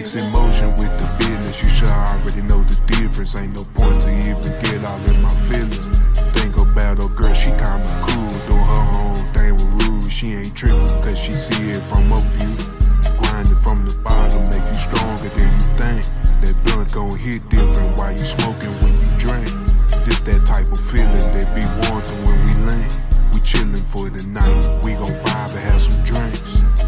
mix emotion with the business. You should already know the difference. Ain't no point to even get all in my feelings. Think about her girl, she kinda cool, doing her own thing with rules. She ain't tripping cause she see it from a view. Grinding from the bottom make you stronger than you think. That blunt gon' hit different while you smoking when you drink. This that type of feeling that be wanting when we link. We chillin' for the night, we gon' vibe and have some drinks.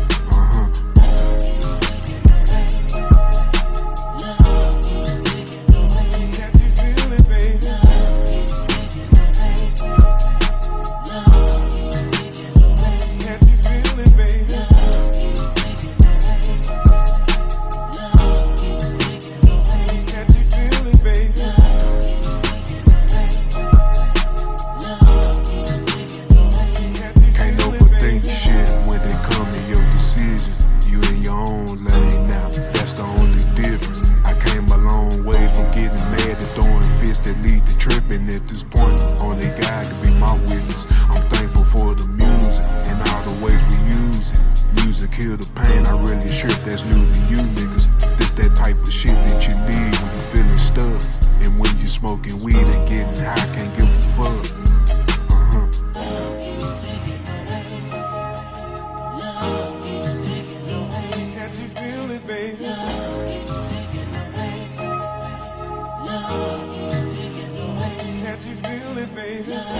Kill the pain, I really sure if that's new to you niggas. This that type of shit that you need when you feeling stuck. And when you smoking weed and getting high, can't give a fuck. Can't you feel it, baby? Can't you feel it, baby?